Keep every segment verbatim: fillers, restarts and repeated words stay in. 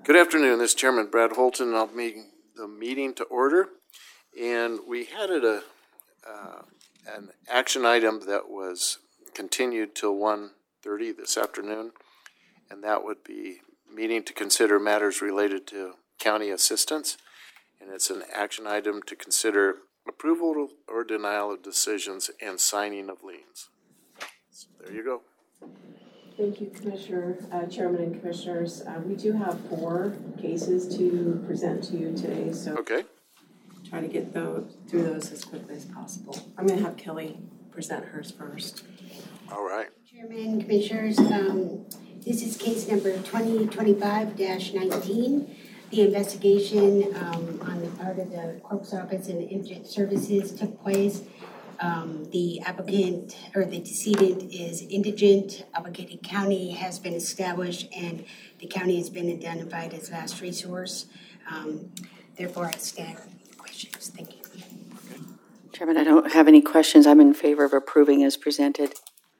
Good afternoon. This is Chairman Brad Holton, and I'll make the meeting to order. And we had it a uh, an action item that was continued till one thirty this afternoon, and that would be meeting to consider matters related to county assistance. And it's an action item to consider approval or denial of decisions and signing of liens. So there you go. Thank you, Commissioner, uh, Chairman and Commissioners. Uh, we do have four cases to present to you today, so okay. Try to get those, through those as quickly as possible. I'm going to have Kelly present hers first. All right. Chairman, Commissioners, um, this is case number twenty twenty-five dash nineteen. The investigation um, on the part of the Clerk's Office and Indigent Services took place. Um, the applicant or the decedent is indigent. Allegheny County has been established and the county has been identified as last resource. Um, therefore, I stand with questions. Thank you. Okay. Chairman, I don't have any questions. I'm in favor of approving as presented.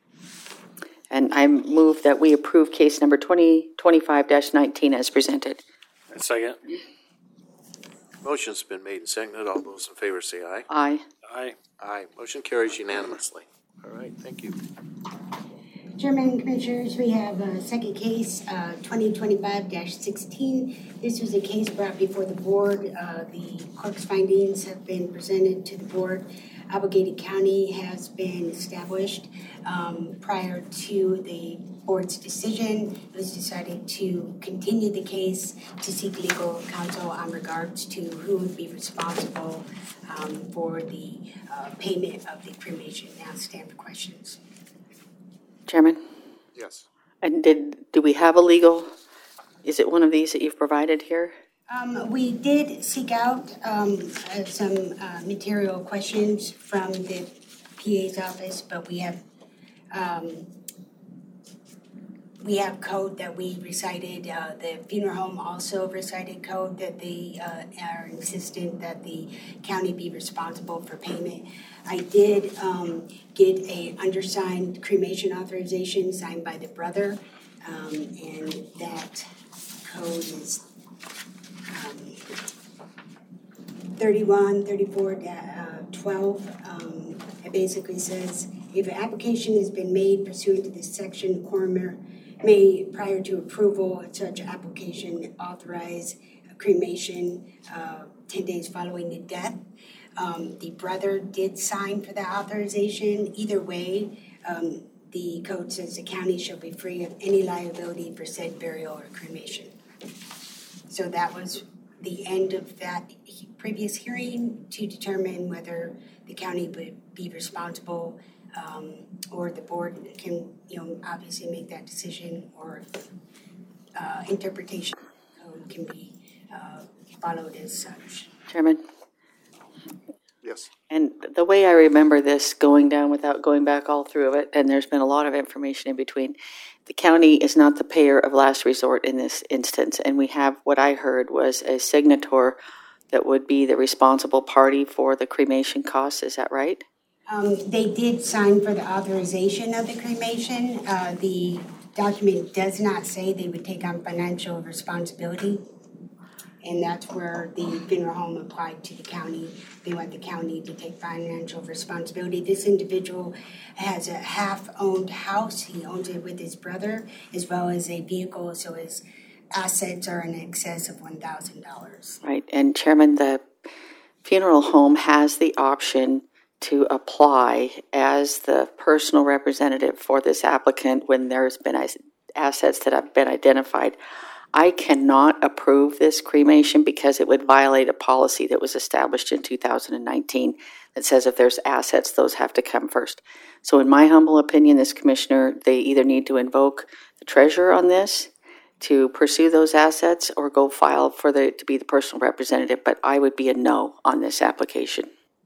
And I move that we approve case number twenty twenty-five dash nineteen as presented. Second. Motion's been made and seconded. All those in favor say aye. Aye. Aye. Aye. Motion carries unanimously. All right, thank you. Chairman and Commissioners, we have a second case, uh, twenty twenty-five dash sixteen. This was a case brought before the board. Uh, the clerk's findings have been presented to the board. Allegheny County has been established. Um, prior to the board's decision, it was decided to continue the case to seek legal counsel on regards to who would be responsible um, for the uh, payment of the cremation. Now stand for questions. Chairman? Yes. And did do we have a legal, is it one of these that you've provided here? Um, we did seek out um, uh, some uh, material questions from the P A's office, but we have um, we have code that we recited. Uh, the funeral home also recited code that they uh, are insistent that the county be responsible for payment. I did um, get a undersigned cremation authorization signed by the brother, um, and that code is um, thirty-one, thirty-four, twelve. Um, it basically says, if an application has been made pursuant to this section, the coroner may, prior to approval of such application, authorize a cremation uh, ten days following the death. Um, the brother did sign for the authorization. Either way, um, the code says the county shall be free of any liability for said burial or cremation. So that was the end of that previous hearing to determine whether the county would be responsible um, or the board can, you know, obviously make that decision, or if uh, interpretation code can be uh, followed as such. Chairman? Yes. And the way I remember this going down without going back all through it, and there's been a lot of information in between, the county is not the payer of last resort in this instance, and we have what I heard was a signator that would be the responsible party for the cremation costs. Is that right? Um, they did sign for the authorization of the cremation. Uh, the document does not say they would take on financial responsibility, and that's where the funeral home applied to the county. They want the county to take financial responsibility. This individual has a half-owned house. He owns it with his brother, as well as a vehicle, so his assets are in excess of one thousand dollars. Right. And Chairman, the funeral home has the option to apply as the personal representative for this applicant when there's been assets that have been identified. I cannot approve this cremation because it would violate a policy that was established in two thousand nineteen that says if there's assets, those have to come first. So in my humble opinion, this commissioner, they either need to invoke the treasurer on this to pursue those assets or go file for the to be the personal representative, but I would be a no on this application.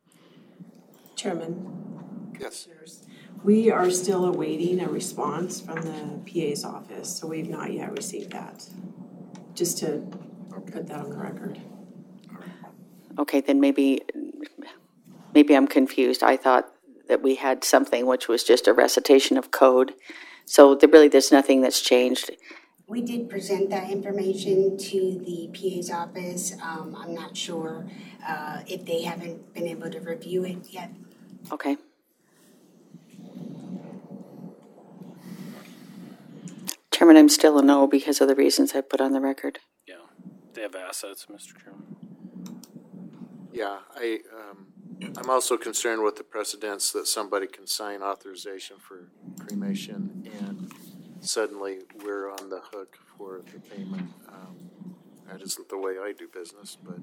Chairman? Yes. We are still awaiting a response from the P A's office, so we've not yet received that. Just to put that on the record. Okay, then maybe maybe I'm confused. I thought that we had something which was just a recitation of code. So there really there's nothing that's changed. We did present that information to the P A's office. Um, I'm not sure uh, if they haven't been able to review it yet. Okay. Chairman, I'm still a no because of the reasons I put on the record. Yeah, they have assets, Mister Chairman. Yeah, I, um, I'm also concerned with the precedents that somebody can sign authorization for cremation and suddenly we're on the hook for the payment. Um, that isn't the way I do business, but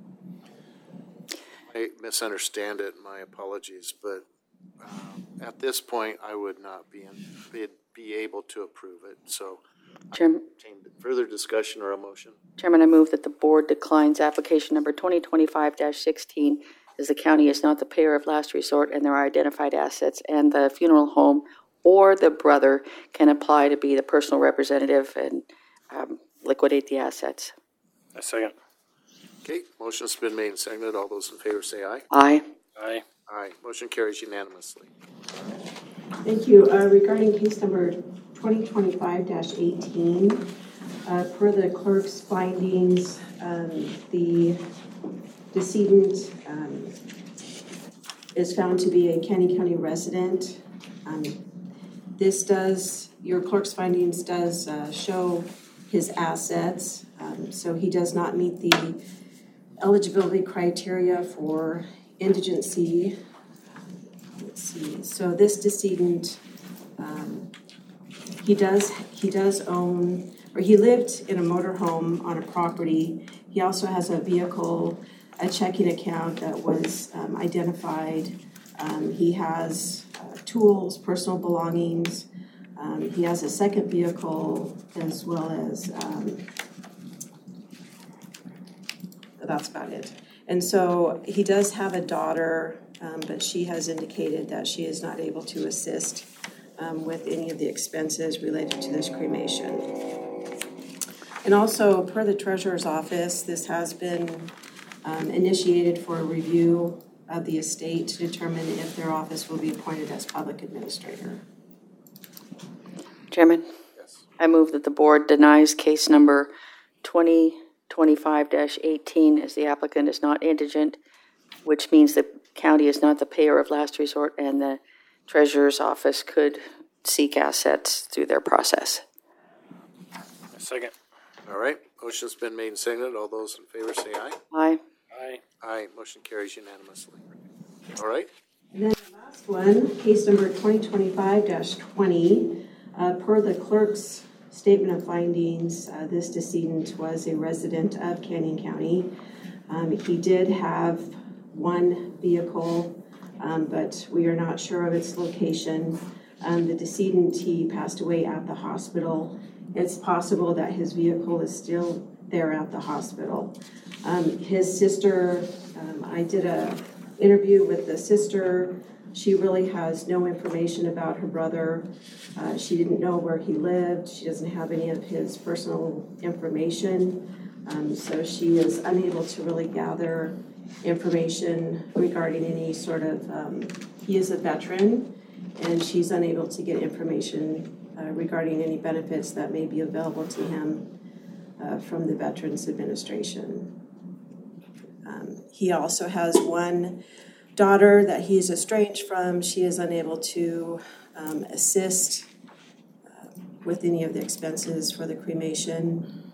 I misunderstand it, my apologies, but um, at this point, I would not be, in, be, be able to approve it, so. Chairman, Further discussion or a motion? Chairman, I move that the board declines application number twenty twenty-five dash sixteen as the county is not the payer of last resort and there are identified assets, and the funeral home or the brother can apply to be the personal representative and um, liquidate the assets. A second. Okay, motion's been made and seconded. All those in favor say aye. Aye. Aye. Aye. Motion carries unanimously. Thank you. Uh, regarding case number twenty twenty-five dash eighteen, uh, per the clerk's findings, um, the decedent um, is found to be a Canyon County resident. Um, this does, your clerk's findings does uh, show his assets, um, so he does not meet the eligibility criteria for indigency. Let's see, so this decedent, um, he does, he does own, or he lived in a motorhome on a property. He also has a vehicle, a checking account that was um, identified. Um, he has uh, tools, personal belongings. Um, he has a second vehicle as well as, um, that's about it. And so he does have a daughter, um, but she has indicated that she is not able to assist um, with any of the expenses related to this cremation. And also, per the treasurer's office, this has been um, initiated for a review of the estate to determine if their office will be appointed as public administrator. Chairman, Yes. I move that the board denies case number twenty twenty-five dash eighteen as the applicant is not indigent, which means the county is not the payer of last resort and the treasurer's office could seek assets through their process. A second. All right, motion's been made and seconded. All those in favor say aye. Aye. Aye. Aye, motion carries unanimously. All right, And then the last one, case number twenty twenty-five dash twenty, uh, per the clerk's statement of findings, uh, this decedent was a resident of Canyon County. Um, he did have one vehicle, um, but we are not sure of its location. Um, the decedent, he passed away at the hospital. It's possible that his vehicle is still there at the hospital. Um, his sister, um, I did a interview with the sister. She really has no information about her brother. Uh, she didn't know where he lived. She doesn't have any of his personal information. Um, so she is unable to really gather information regarding any sort of, um, he is a veteran, and she's unable to get information uh, regarding any benefits that may be available to him uh, from the Veterans Administration. Um, he also has one daughter that he is estranged from. She is unable to um, assist uh, with any of the expenses for the cremation.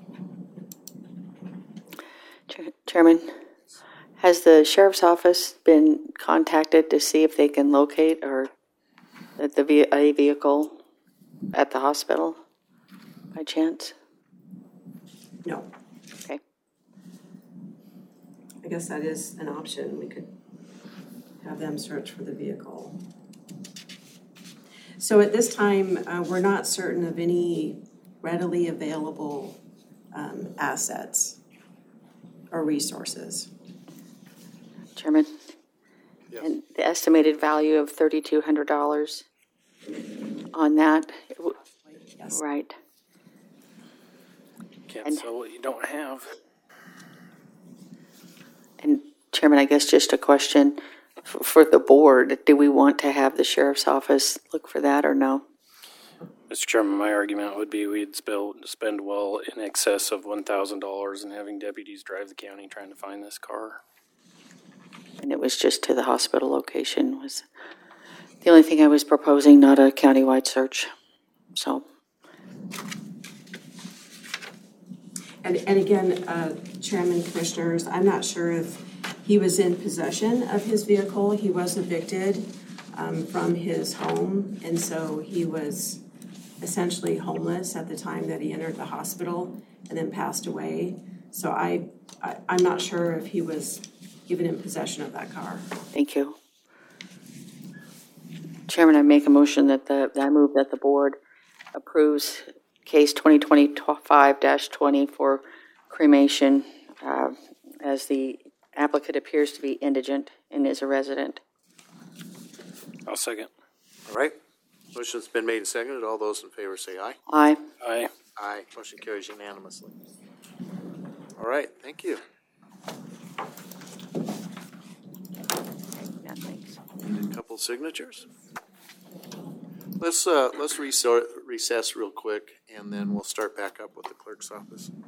Chair- Chairman, has the sheriff's office been contacted to see if they can locate or the ve- a vehicle at the hospital by chance? No, Okay. I guess that is an option. We could have them search for the vehicle. So at this time, uh, we're not certain of any readily available um, assets or resources. Chairman? Yes. And the estimated value of thirty-two hundred dollars on that, Yes. right? Can't And- sell what you don't have. And Chairman, I guess just a question f- for the board, do we want to have the sheriff's office look for that or no? Mister Chairman, my argument would be we'd spell, spend well in excess of one thousand dollars in having deputies drive the county trying to find this car. And it was just to the hospital location was the only thing I was proposing, not a countywide search. So, And, and again, uh, Chairman, Commissioners, I'm not sure if he was in possession of his vehicle. He was evicted um, from his home, and so he was essentially homeless at the time that he entered the hospital and then passed away. So I, I I'm not sure if he was given in possession of that car. thank you. Chairman, I make a motion that the, that I move that the board approves case twenty twenty-five dash twenty for cremation, uh, as the applicant appears to be indigent and is a resident. I'll second. All right. Motion's been made and seconded. All those in favor say aye. Aye. Aye. Aye. Motion carries unanimously. All right, thank you. Yeah, thanks. A couple signatures. Let's, uh, let's resort, recess real quick, and then we'll start back up with the clerk's office.